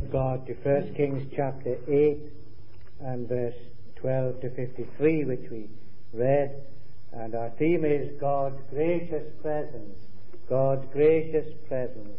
of God to 1 Kings chapter 8 and verse 12 to 53, which we read. And our theme is God's gracious presence. God's gracious presence.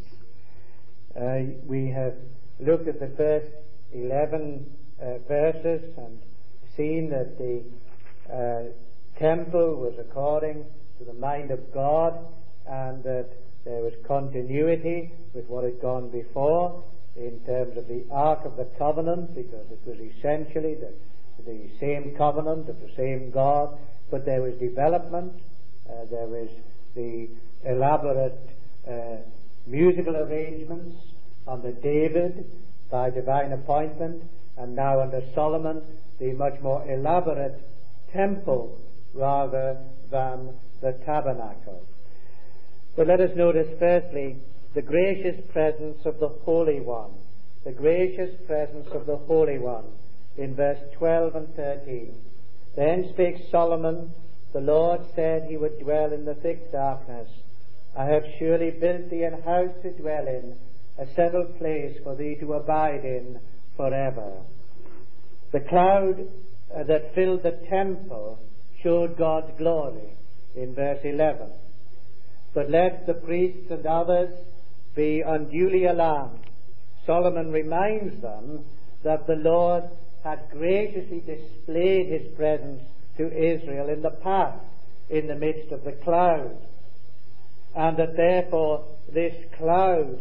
We have looked at the first 11 verses and seen that the temple was according to the mind of God, and that there was continuity with what had gone before in terms of the Ark of the Covenant, because it was essentially the same covenant of the same God, but there was development, there was the elaborate musical arrangements under David by divine appointment, and now under Solomon the much more elaborate temple rather than the tabernacle. But let us notice firstly the gracious presence of the Holy One. The gracious presence of the Holy One in verse 12 and 13. Then spake Solomon, the Lord said he would dwell in the thick darkness. I have surely built thee an house to dwell in, a settled place for thee to abide in forever. The cloud that filled the temple showed God's glory in verse 11. But lest the priests and others be unduly alarmed, Solomon reminds them that the Lord had graciously displayed his presence to Israel in the past in the midst of the cloud, and that therefore this cloud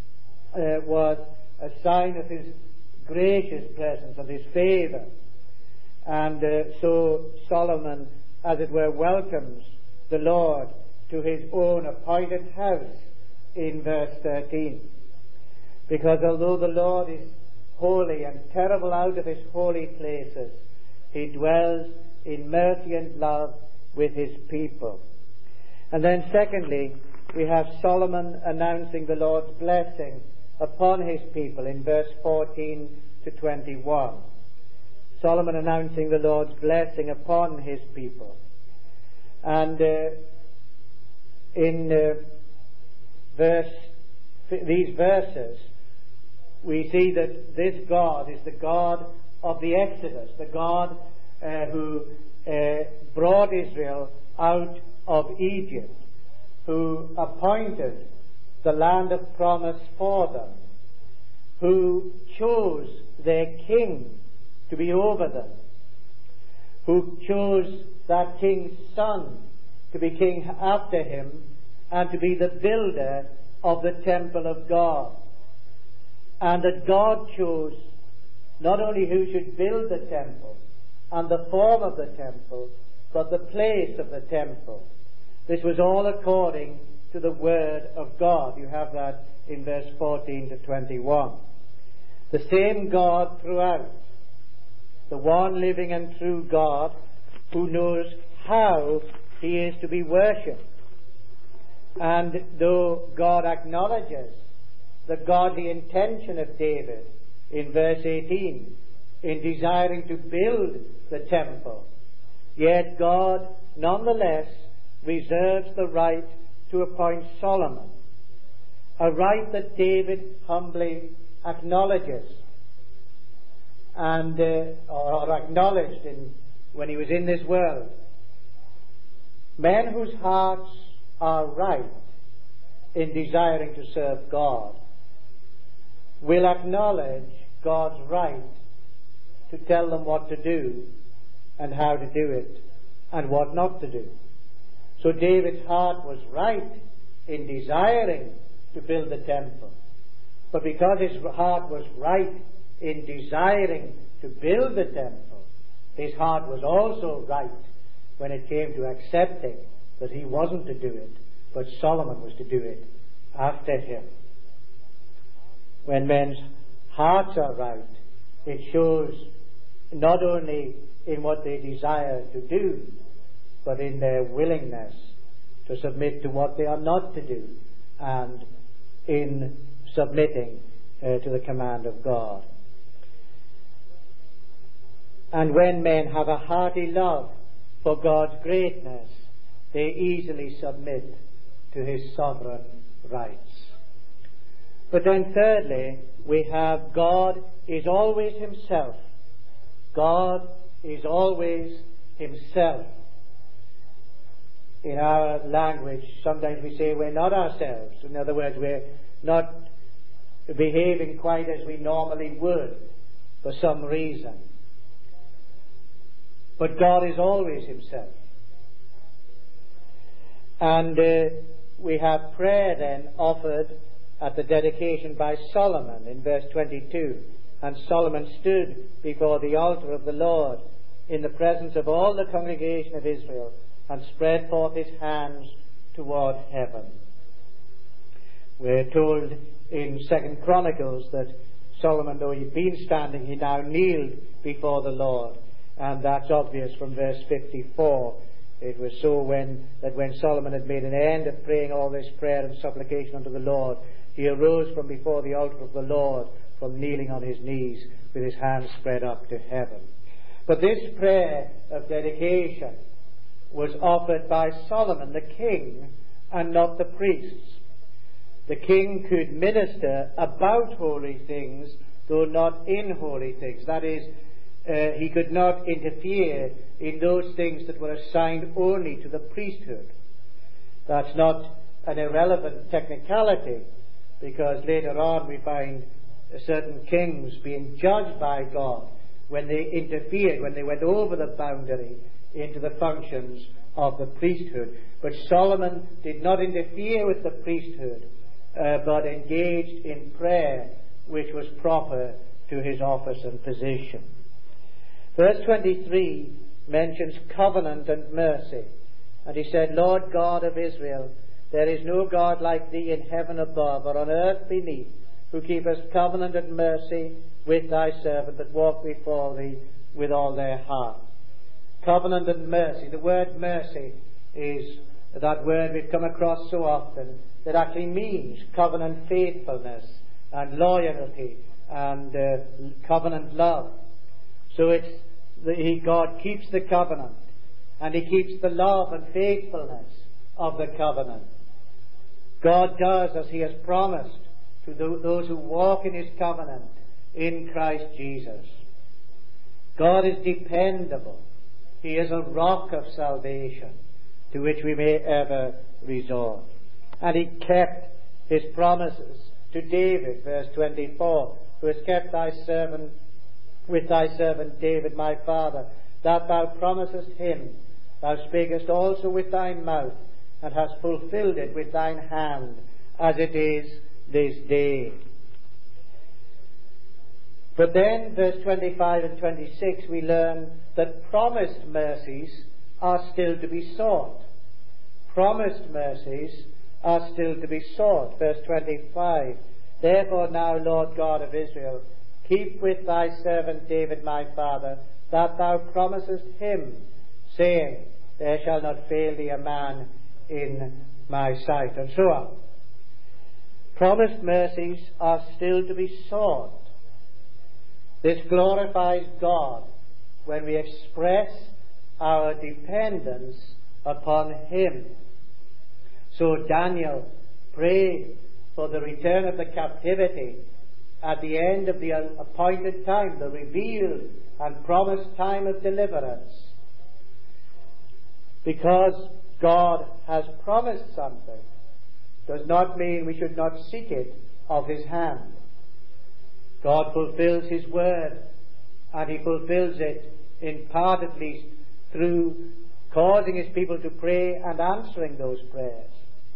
was a sign of his gracious presence, of his favour. And so Solomon, as it were, welcomes the Lord to his own appointed house in verse 13. Because although the Lord is holy and terrible out of his holy places, he dwells in mercy and love with his people. And then secondly, we have Solomon announcing the Lord's blessing upon his people in verse 14 to 21. Solomon announcing the Lord's blessing upon his people. And in these verses, we see that this God is the God of the Exodus, the God who brought Israel out of Egypt, who appointed the land of promise for them, who chose their king to be over them, who chose that king's son to be king after him and to be the builder of the temple of God. And that God chose not only who should build the temple and the form of the temple, but the place of the temple. This was all according to the word of God. You have that in verse 14 to 21. The same God throughout, the one living and true God, who knows how he is to be worshipped. And though God acknowledges the godly intention of David in verse 18 in desiring to build the temple, yet God nonetheless reserves the right to appoint Solomon, a right that David humbly acknowledges and or acknowledged when he was in this world. Men whose hearts are right in desiring to serve God will acknowledge God's right to tell them what to do and how to do it and what not to do. So David's heart was right in desiring to build the temple. But because his heart was right in desiring to build the temple, his heart was also right when it came to accepting that he wasn't to do it, but Solomon was to do it after him. When men's hearts are right, it shows not only in what they desire to do, but in their willingness to submit to what they are not to do, and in submitting to the command of God. And when men have a hearty love for God's greatness, they easily submit to his sovereign rights. But then thirdly, we have God is always himself. God is always himself. In our language, sometimes we say we're not ourselves. In other words, we're not behaving quite as we normally would for some reason. But God is always himself. And we have prayer then offered at the dedication by Solomon in verse 22. And Solomon stood before the altar of the Lord in the presence of all the congregation of Israel and spread forth his hands toward heaven. We're told in 2 Chronicles that Solomon, though he'd been standing, he now kneeled before the Lord. And that's obvious from verse 54. It was so that when Solomon had made an end of praying all this prayer and supplication unto the Lord, he arose from before the altar of the Lord, from kneeling on his knees with his hands spread up to heaven. But this prayer of dedication was offered by Solomon the king and not the priests. The king could minister about holy things, though not in holy things. That is, he could not interfere in those things that were assigned only to the priesthood. That's not an irrelevant technicality, because later on we find certain kings being judged by God when they interfered, when they went over the boundary into the functions of the priesthood. But Solomon did not interfere with the priesthood, but engaged in prayer which was proper to his office and position. Verse 23 mentions covenant and mercy. And he said, Lord God of Israel, there is no God like thee in heaven above or on earth beneath, who keepest covenant and mercy with thy servant that walk before thee with all their heart. Covenant and mercy. The word mercy is that word we've come across so often that actually means covenant faithfulness and loyalty and covenant love. So God keeps the covenant, and he keeps the love and faithfulness of the covenant. God does as he has promised to those who walk in his covenant in Christ Jesus. God is dependable. He is a rock of salvation to which we may ever resort. And he kept his promises to David, verse 24, who has kept thy servant with thy servant David my father, that thou promisest him. Thou spakest also with thy mouth, and hast fulfilled it with thine hand, as it is this day. But then, verse 25 and 26, we learn that promised mercies are still to be sought. Promised mercies are still to be sought. Verse 25, Therefore now, Lord God of Israel, keep with thy servant David my father, that thou promisest him, saying, There shall not fail thee a man in my sight, and so on. Promised mercies are still to be sought. This glorifies God when we express our dependence upon him. So Daniel prayed for the return of the captivity at the end of the appointed time, the revealed and promised time of deliverance. Because God has promised something does not mean we should not seek it of his hand. God fulfills his word, and he fulfills it in part at least through causing his people to pray and answering those prayers.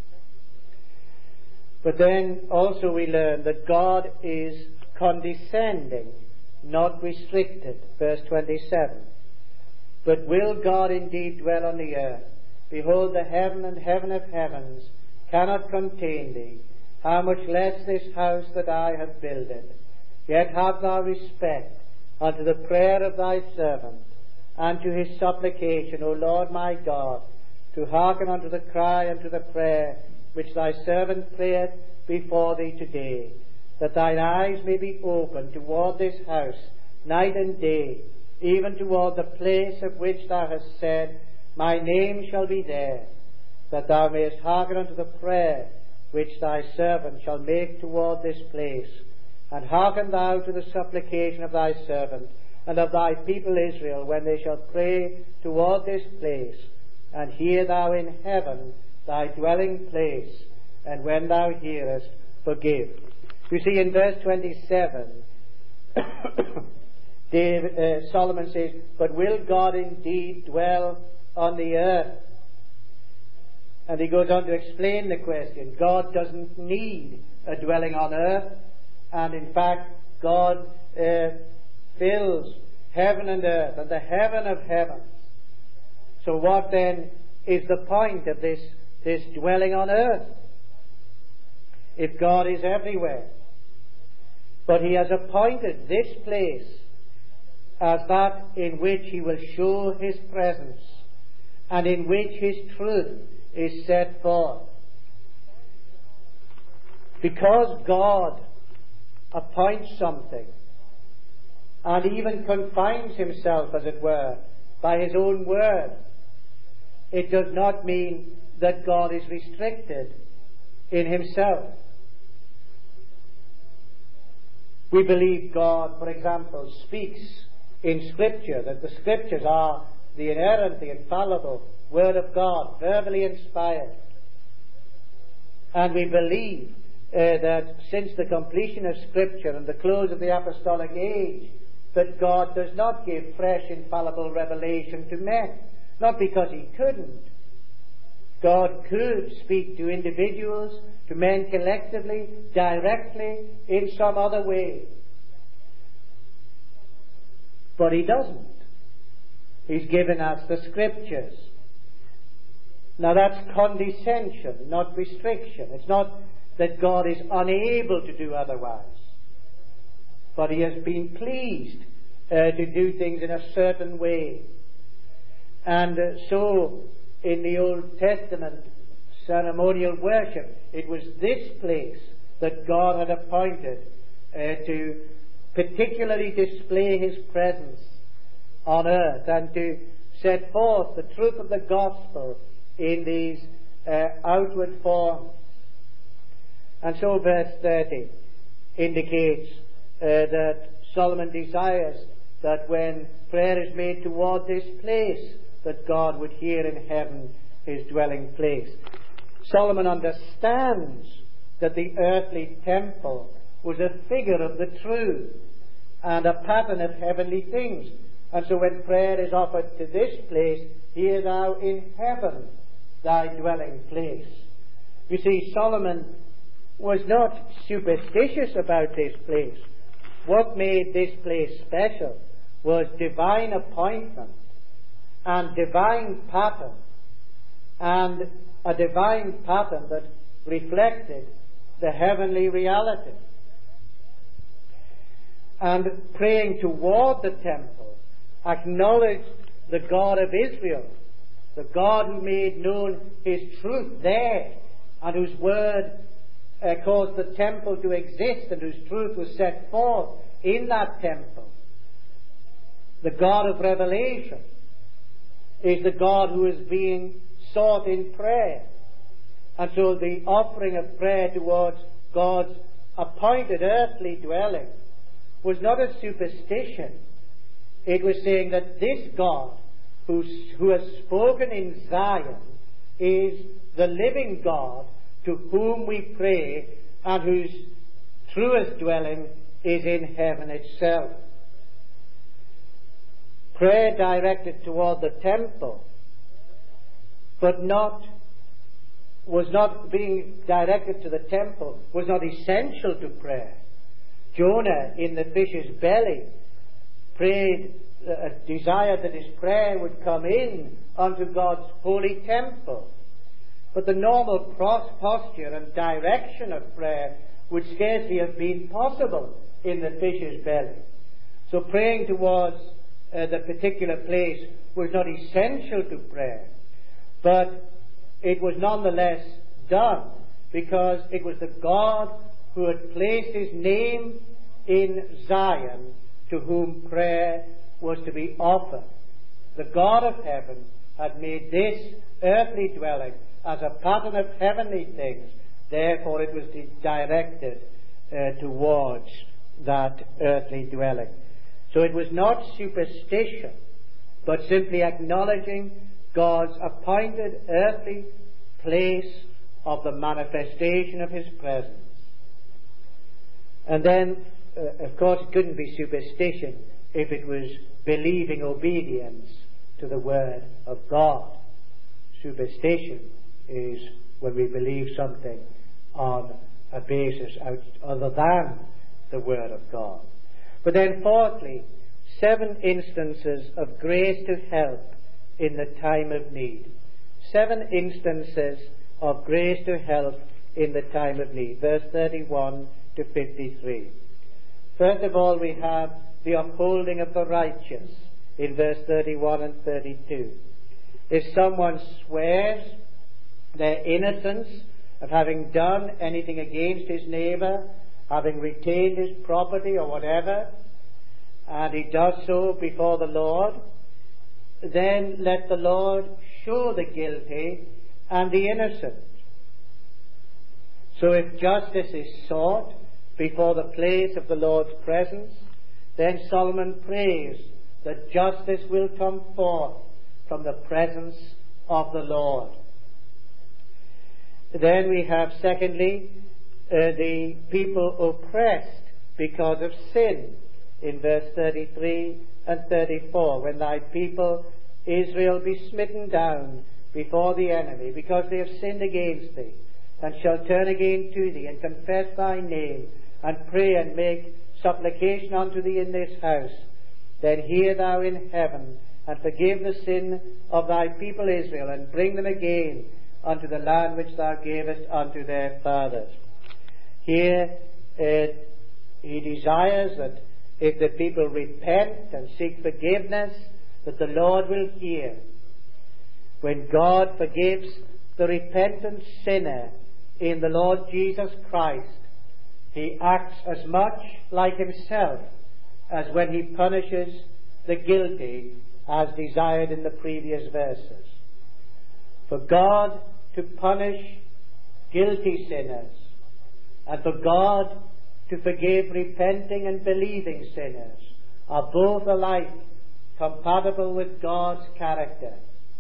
But then also we learn that God is condescending, not restricted. Verse 27. But will God indeed dwell on the earth? Behold, the heaven and heaven of heavens cannot contain thee. How much less this house that I have builded? Yet have thou respect unto the prayer of thy servant, and to his supplication, O Lord my God, to hearken unto the cry and to the prayer which thy servant prayeth before thee today, that thine eyes may be open toward this house night and day, even toward the place of which thou hast said, My name shall be there, that thou mayest hearken unto the prayer which thy servant shall make toward this place. And hearken thou to the supplication of thy servant and of thy people Israel, when they shall pray toward this place. And hear thou in heaven thy dwelling place, and when thou hearest, forgive. You see, in verse 27, Solomon says, but will God indeed dwell on the earth? And he goes on to explain the question. God doesn't need a dwelling on earth, and in fact God fills heaven and earth and the heaven of heavens. So what then is the point of this dwelling on earth, if God is everywhere? But he has appointed this place as that in which he will show his presence, and in which his truth is set forth. Because God appoints something, and even confines himself, as it were, by his own word, it does not mean that God is restricted in himself. We believe God, for example, speaks in Scripture, that the Scriptures are the inerrant, the infallible Word of God, verbally inspired. And we believe that since the completion of Scripture and the close of the apostolic age, that God does not give fresh, infallible revelation to men. Not because he couldn't. God could speak to individuals, to men collectively, directly, in some other way. But he doesn't. He's given us the Scriptures. Now that's condescension, not restriction. It's not that God is unable to do otherwise. But he has been pleased to do things in a certain way. And so, in the Old Testament ceremonial worship, it was this place that God had appointed to particularly display his presence on earth and to set forth the truth of the gospel in these outward forms. And so verse 30 indicates that Solomon desires that when prayer is made toward this place, that God would hear in heaven his dwelling place. Solomon understands that the earthly temple was a figure of the true and a pattern of heavenly things. And so when prayer is offered to this place, hear thou in heaven thy dwelling place. You see, Solomon was not superstitious about this place. What made this place special was divine appointment and divine pattern, and a divine pattern that reflected the heavenly reality. And praying toward the temple acknowledged the God of Israel, the God who made known his truth there, and whose word caused the temple to exist, and whose truth was set forth in that temple. The God of revelation is the God who is being sought in prayer. And so the offering of prayer towards God's appointed earthly dwelling was not a superstition. It was saying that this God who has spoken in Zion is the living God to whom we pray, and whose truest dwelling is in heaven itself. Prayer directed toward the temple, but was not being directed to the temple, was not essential to prayer. Jonah in the fish's belly prayed, desired that his prayer would come in unto God's holy temple. But the normal posture and direction of prayer would scarcely have been possible in the fish's belly. So praying towards the particular place was not essential to prayer, but it was nonetheless done because it was the God who had placed his name in Zion to whom prayer was to be offered. The God of heaven had made this earthly dwelling as a pattern of heavenly things, Therefore it was directed towards that earthly dwelling. So it was not superstition, but simply acknowledging God's appointed earthly place of the manifestation of His presence. And then, of course, it couldn't be superstition if it was believing obedience to the Word of God. Superstition is when we believe something on a basis other than the Word of God. But then fourthly, 7 instances of grace to help in the time of need. 7 instances of grace to help in the time of need. Verse 31 to 53. First of all, we have the upholding of the righteous in verse 31 and 32. If someone swears their innocence of having done anything against his neighbour, having retained his property or whatever, and he does so before the Lord, then let the Lord show the guilty and the innocent. So if justice is sought before the place of the Lord's presence, then Solomon prays that justice will come forth from the presence of the Lord. Then we have, secondly, the people oppressed because of sin in verse 33 and 34. When thy people Israel be smitten down before the enemy, because they have sinned against thee, and shall turn again to thee, and confess thy name, and pray and make supplication unto thee in this house, then hear thou in heaven, and forgive the sin of thy people Israel, and bring them again unto the land which thou gavest unto their fathers. Here he desires that if the people repent and seek forgiveness, that the Lord will hear. When God forgives the repentant sinner in the Lord Jesus Christ, He acts as much like Himself as when He punishes the guilty, as desired in the previous verses. For God to punish guilty sinners, and for God to forgive repenting and believing sinners, are both alike compatible with God's character.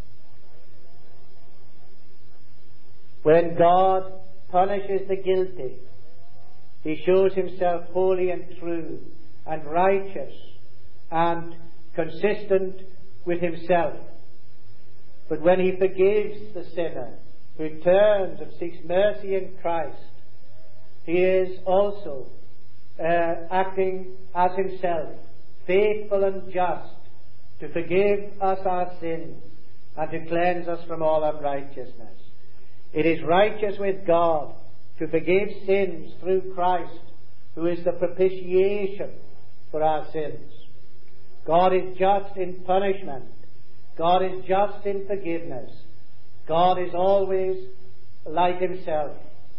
When God punishes the guilty, He shows Himself holy and true and righteous and consistent with Himself. But when He forgives the sinner who turns and seeks mercy in Christ, He is also acting as Himself, faithful and just, to forgive us our sins and to cleanse us from all unrighteousness. It is righteous with God to forgive sins through Christ, who is the propitiation for our sins. God is just in punishment. God is just in forgiveness. God is always like Himself.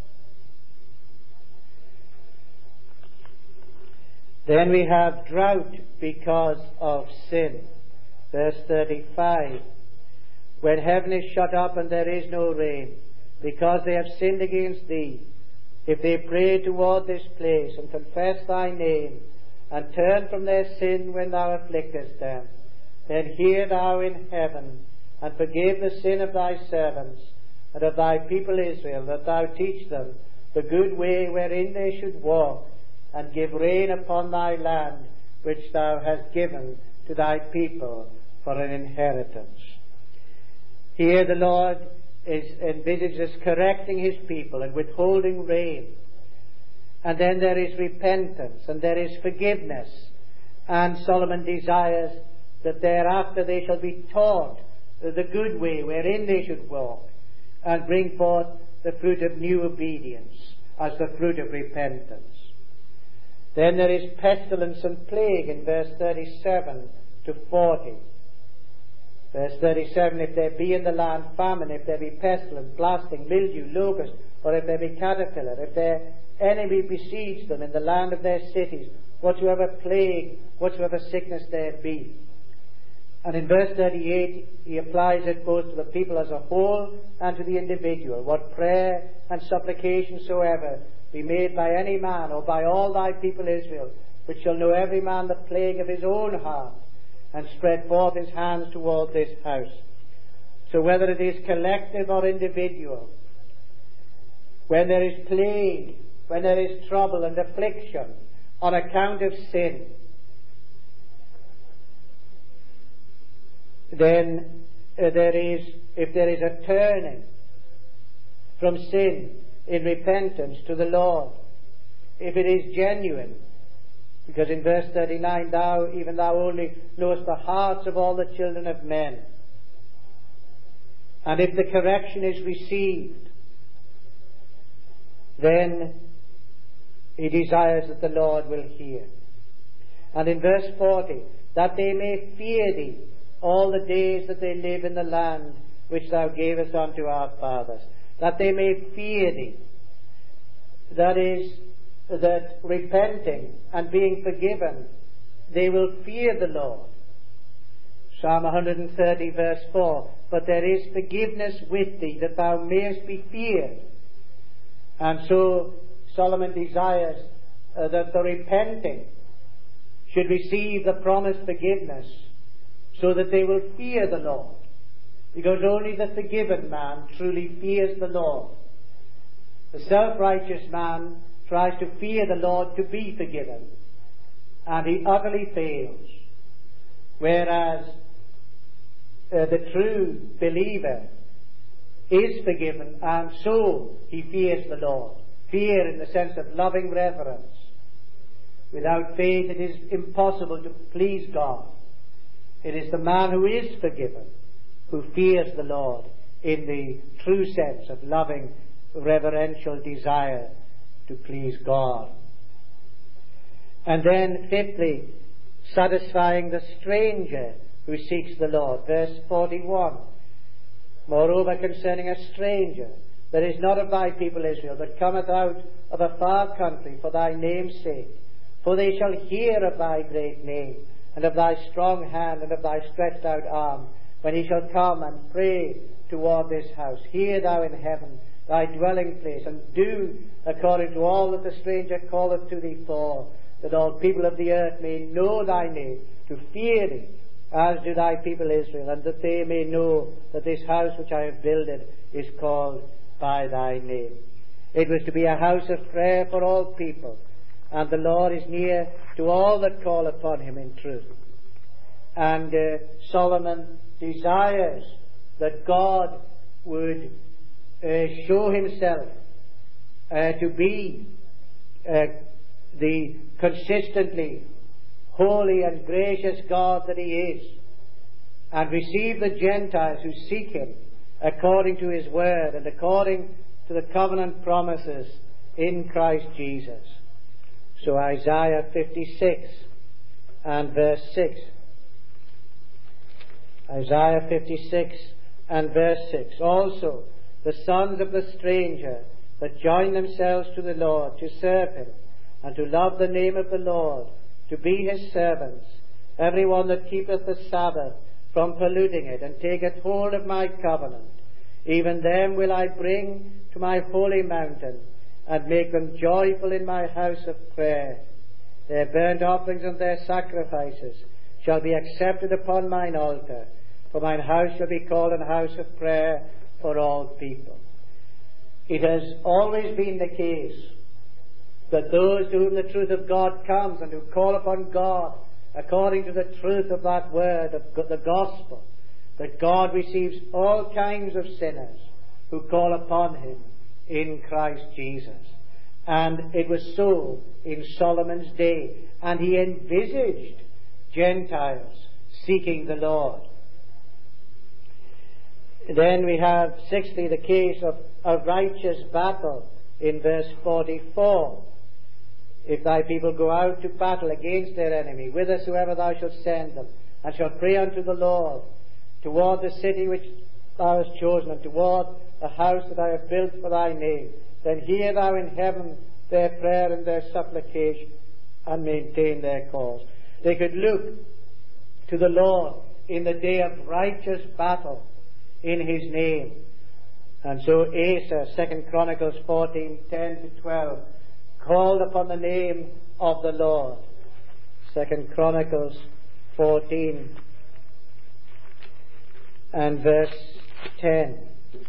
Then we have drought because of sin. Verse 35. When heaven is shut up and there is no rain, because they have sinned against Thee, if they pray toward this place and confess Thy name, and turn from their sin when Thou afflictest them, then hear Thou in heaven, and forgive the sin of Thy servants and of Thy people Israel, that Thou teach them the good way wherein they should walk, and give rain upon Thy land, which Thou hast given to Thy people for an inheritance. Here the Lord is envisaged as correcting His people and withholding rain. And then there is repentance and there is forgiveness. And Solomon desires that thereafter they shall be taught the good way wherein they should walk, and bring forth the fruit of new obedience as the fruit of repentance. Then there is pestilence and plague in verse 37 to 40. Verse 37, if there be in the land famine, if there be pestilence, blasting, mildew, locust, or if there be caterpillar, if their enemy besiege them in the land of their cities, whatsoever plague, whatsoever sickness there be. And in verse 38, he applies it both to the people as a whole and to the individual. What prayer and supplication soever be made by any man or by all thy people Israel, which shall know every man the plague of his own heart, and spread forth his hands toward this house. So whether it is collective or individual, when there is plague, when there is trouble and affliction on account of sin, then if there is a turning from sin in repentance to the Lord, if it is genuine, because in verse 39, even thou only knowest the hearts of all the children of men, and if the correction is received, then he desires that the Lord will hear. And in verse 40, that they may fear thee all the days that they live in the land which thou gavest unto our fathers. That they may fear thee. That is, that repenting and being forgiven, they will fear the Lord. Psalm 130 verse 4, but there is forgiveness with thee, that thou mayest be feared. And so Solomon desires that the repenting should receive the promised forgiveness, so that they will fear the Lord. Because only the forgiven man truly fears the Lord. The self-righteous man tries to fear the Lord to be forgiven, and he utterly fails. Whereas the true believer is forgiven, and so he fears the Lord. Fear in the sense of loving reverence. Without faith it is impossible to please God. It is the man who is forgiven who fears the Lord in the true sense of loving, reverential desire to please God. And then, fifthly, satisfying the stranger who seeks the Lord. Verse 41. Moreover, concerning a stranger that is not of thy people Israel, but cometh out of a far country for thy name's sake, for they shall hear of thy great name, and of thy strong hand, and of thy stretched out arm, when he shall come and pray toward this house. Hear thou in heaven thy dwelling place, and do according to all that the stranger calleth to thee for, that all people of the earth may know thy name, to fear thee, as do thy people Israel, and that they may know that this house which I have builded is called by thy name. It was to be a house of prayer for all people, and the Lord is near to all that call upon him in truth. And Solomon desires that God would show himself to be the consistently holy and gracious God that he is, and receive the Gentiles who seek him according to his word and according to the covenant promises in Christ Jesus. So Isaiah 56 and verse 6. Isaiah 56 and verse 6. Also, the sons of the stranger that join themselves to the Lord to serve him and to love the name of the Lord, to be his servants, every one that keepeth the Sabbath from polluting it, and taketh hold of my covenant, even them will I bring to my holy mountain, and make them joyful in my house of prayer. Their burnt offerings and their sacrifices shall be accepted upon mine altar, for mine house shall be called an house of prayer for all people. It has always been the case that those to whom the truth of God comes and who call upon God according to the truth of that word, of the gospel, that God receives all kinds of sinners who call upon him in Christ Jesus. And it was so in Solomon's day, and he envisaged Gentiles seeking the Lord. Then we have, sixthly, the case of a righteous battle in verse 44. If thy people go out to battle against their enemy, whithersoever thou shalt send them, and shall pray unto the Lord, toward the city which thou hast chosen, and toward the house that I have built for thy name, then hear thou in heaven their prayer and their supplication, and maintain their cause. They could look to the Lord in the day of righteous battle in his name. And so Asa, 2 Chronicles 14:10-12, called upon the name of the Lord. 2 Chronicles 14 and verse 10.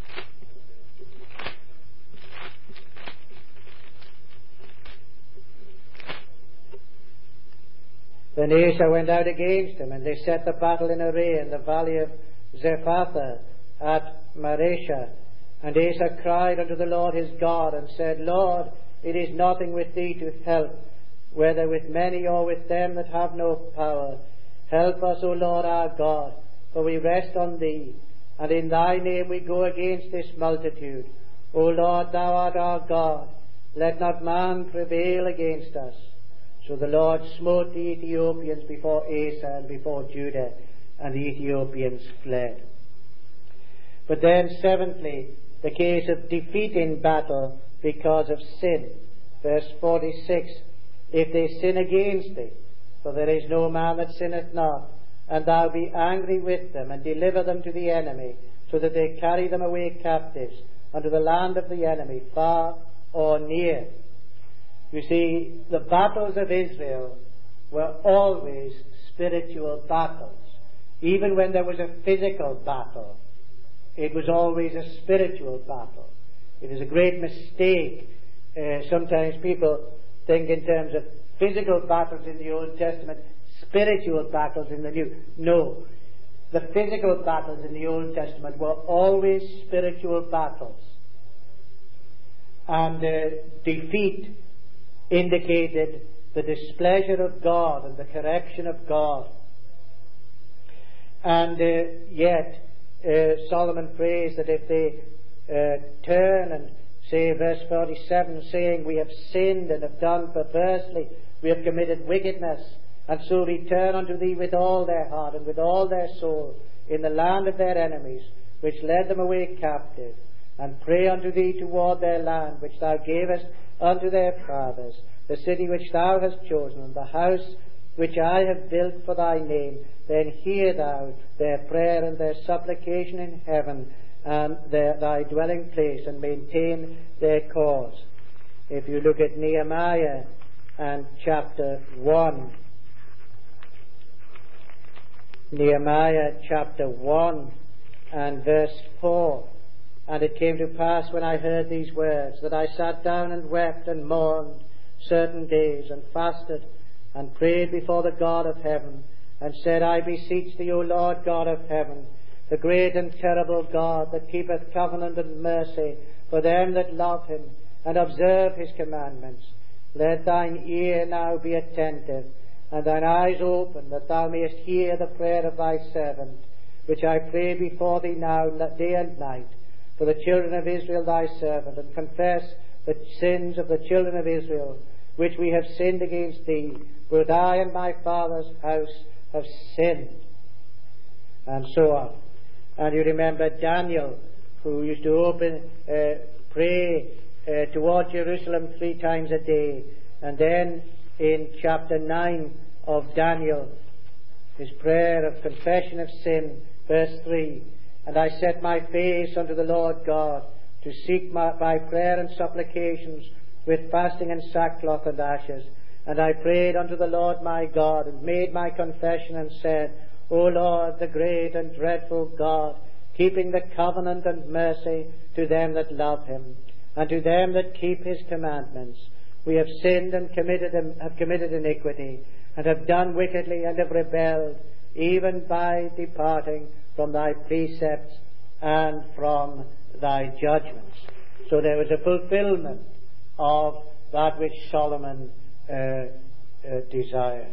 Then Asa went out against him, and they set the battle in array in the valley of Zephathah at Mareshah. And Asa cried unto the Lord his God, and said, Lord, it is nothing with thee to help, whether with many or with them that have no power. Help us, O Lord our God, for we rest on thee, and in thy name we go against this multitude. O Lord, thou art our God, let not man prevail against us. So the Lord smote the Ethiopians before Asa and before Judah, and the Ethiopians fled. But then, seventhly, the case of defeat in battle because of sin. Verse 46, if they sin against thee, for there is no man that sinneth not, and thou be angry with them, and deliver them to the enemy, so that they carry them away captives unto the land of the enemy, far or near. You see, the battles of Israel were always spiritual battles. Even when there was a physical battle, it was always a spiritual battle. It is a great mistake. Sometimes people think in terms of physical battles in the Old Testament, spiritual battles in the New. No. The physical battles in the Old Testament were always spiritual battles. And defeat indicated the displeasure of God and the correction of God. And yet, Solomon prays that if they turn and say, verse 47, saying, we have sinned and have done perversely, we have committed wickedness, and so return unto thee with all their heart and with all their soul in the land of their enemies, which led them away captive, and pray unto thee toward their land, which thou gavest unto their fathers, the city which thou hast chosen, and the house which I have built for thy name, then hear thou their prayer and their supplication in heaven, and thy dwelling place, and maintain their cause. If you look at Nehemiah and chapter 1, Nehemiah chapter 1 and verse 4, and it came to pass when I heard these words, that I sat down and wept and mourned certain days, and fasted, and prayed before the God of heaven, and said, I beseech thee, O Lord God of heaven, the great and terrible God, that keepeth covenant and mercy for them that love him, and observe his commandments, let thine ear now be attentive, and thine eyes open, that thou mayest hear the prayer of thy servant, which I pray before thee now day and night, for the children of Israel thy servant, and confess the sins of the children of Israel, which we have sinned against thee, both I and my father's house have sinned. And so on. And you remember Daniel, who used to pray toward Jerusalem 3 times a day. And then in chapter 9 of Daniel, his prayer of confession of sin, verse 3, and I set my face unto the Lord God, to seek by prayer and supplications with fasting and sackcloth and ashes. And I prayed unto the Lord my God, and made my confession, and said, O Lord, the great and dreadful God, keeping the covenant and mercy to them that love him, and to them that keep his commandments. We have sinned and have committed iniquity, and have done wickedly, and have rebelled, even by departing from thy precepts and from thy judgments. So there was a fulfillment of that which Solomon desired.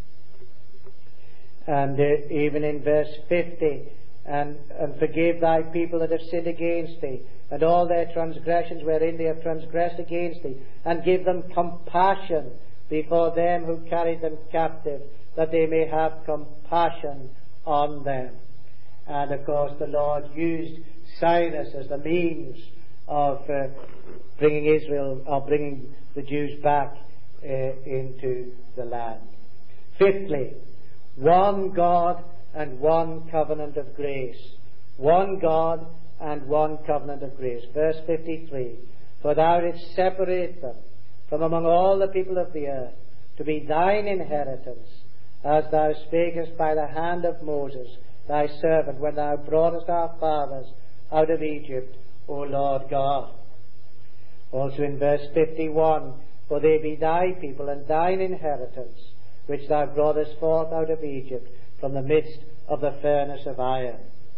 And even in verse 50, and forgive thy people that have sinned against thee, and all their transgressions wherein they have transgressed against thee, and give them compassion before them who carried them captive, that they may have compassion on them. And of course the Lord used Cyrus as the means of bringing the Jews back into the land. Fifthly, one God and one covenant of grace. One God and one covenant of grace. Verse 53, for thou didst separate them from among all the people of the earth, to be thine inheritance, as thou spakest by the hand of Moses, thy servant, when thou broughtest our fathers out of Egypt, O Lord God. Also in verse 51, for they be thy people and thine inheritance, which thou broughtest forth out of Egypt, from the midst of the furnace of iron.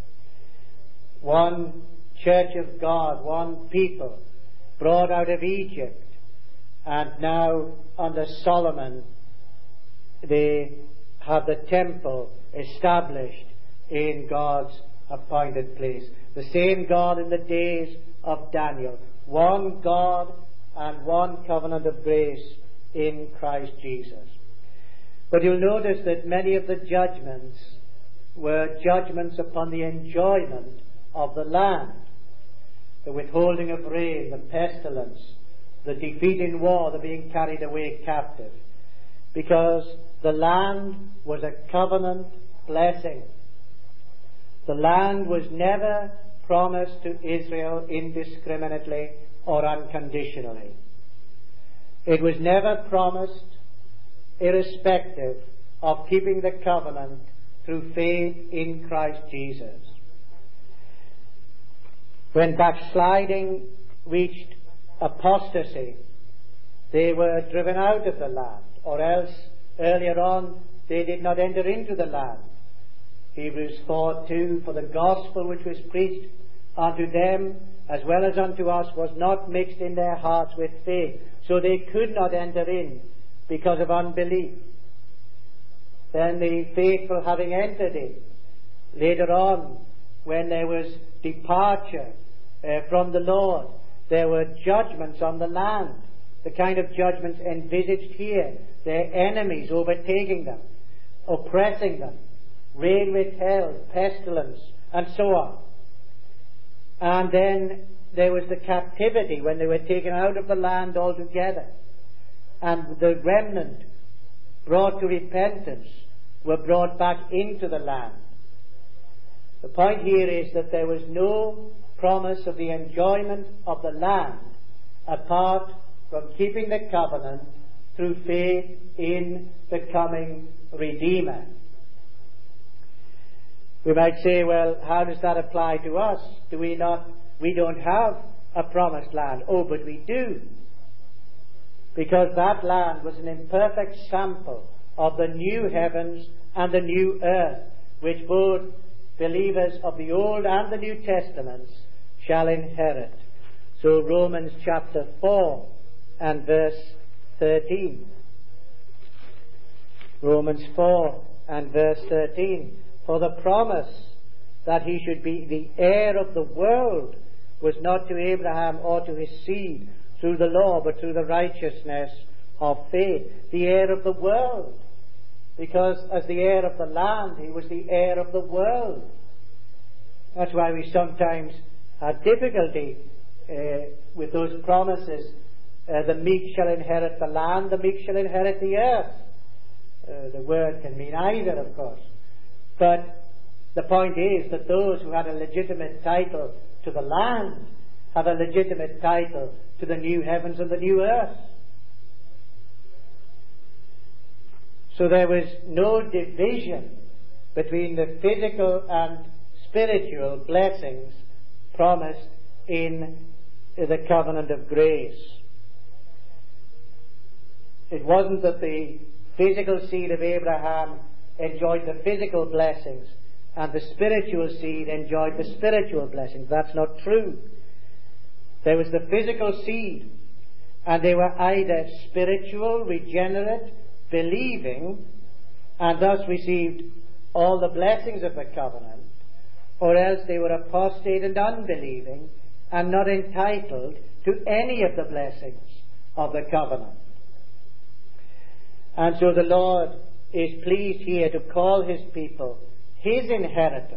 One church of God, one people, brought out of Egypt, and now under Solomon they have the temple established in God's appointed place. The same God in the days of Daniel. One God and one covenant of grace in Christ Jesus. But you'll notice that many of the judgments were judgments upon the enjoyment of the land. The withholding of rain, the pestilence, the defeat in war, the being carried away captive. Because the land was a covenant blessing. The land was never promised to Israel indiscriminately or unconditionally. It was never promised irrespective of keeping the covenant through faith in Christ Jesus. When backsliding reached apostasy, they were driven out of the land, or else earlier on they did not enter into the land. Hebrews 4:2, for the gospel which was preached unto them as well as unto us was not mixed in their hearts with faith, so they could not enter in because of unbelief. Then the faithful having entered in, later on when there was departure from the Lord, there were judgments on the land, the kind of judgments envisaged here, their enemies overtaking them, oppressing them, rain withheld, pestilence, and so on. And then there was the captivity when they were taken out of the land altogether, and the remnant brought to repentance were brought back into the land. The point here is that there was no promise of the enjoyment of the land apart from keeping the covenant through faith in the coming Redeemer. We might say, well, how does that apply to us? We don't have a promised land. Oh, but we do. Because that land was an imperfect sample of the new heavens and the new earth, which both believers of the Old and the New Testaments shall inherit. So Romans chapter 4 and verse 13. Romans 4 and verse 13. For the promise that he should be the heir of the world was not to Abraham or to his seed through the law, but through the righteousness of faith. The heir of the world. Because as the heir of the land, he was the heir of the world. That's why we sometimes have difficulty with those promises. The meek shall inherit the land, the meek shall inherit the earth. The word can mean either, of course. But the point is that those who had a legitimate title to the land have a legitimate title to the new heavens and the new earth. So there was no division between the physical and spiritual blessings promised in the covenant of grace. It wasn't that the physical seed of Abraham enjoyed the physical blessings and the spiritual seed enjoyed the spiritual blessings. That's not true. There was the physical seed, and they were either spiritual, regenerate, believing, and thus received all the blessings of the covenant, or else they were apostate and unbelieving and not entitled to any of the blessings of the covenant. And so the Lord is pleased here to call his people his inheritance.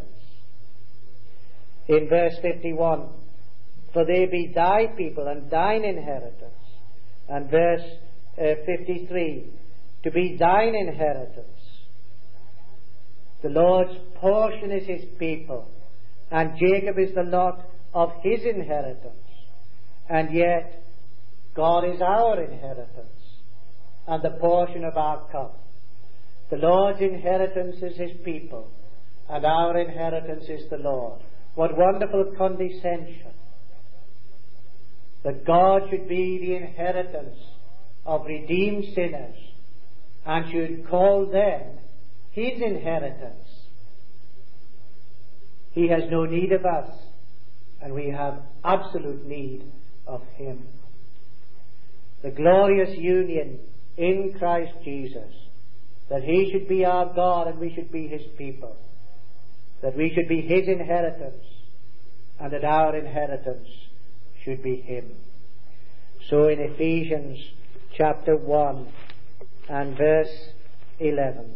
In verse 51, for they be thy people and thine inheritance. And verse 53, to be thine inheritance. The Lord's portion is his people, and Jacob is the lot of his inheritance. And yet, God is our inheritance, and the portion of our cup. The Lord's inheritance is his people, and our inheritance is the Lord. What wonderful condescension! That God should be the inheritance of redeemed sinners, and should call them his inheritance. He has no need of us, and we have absolute need of him. The glorious union in Christ Jesus, that he should be our God and we should be his people, that we should be his inheritance, and that our inheritance should be him. So in Ephesians chapter 1 and verse 11,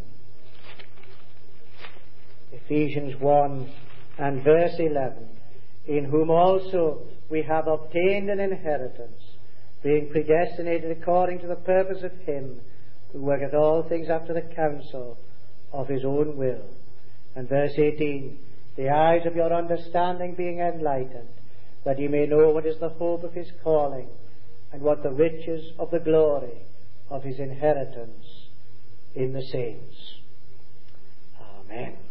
Ephesians 1 and verse 11, in whom also we have obtained an inheritance, being predestinated according to the purpose of him who worketh all things after the counsel of his own will. And verse 18, the eyes of your understanding being enlightened, that ye may know what is the hope of his calling, and what the riches of the glory of his inheritance in the saints. Amen.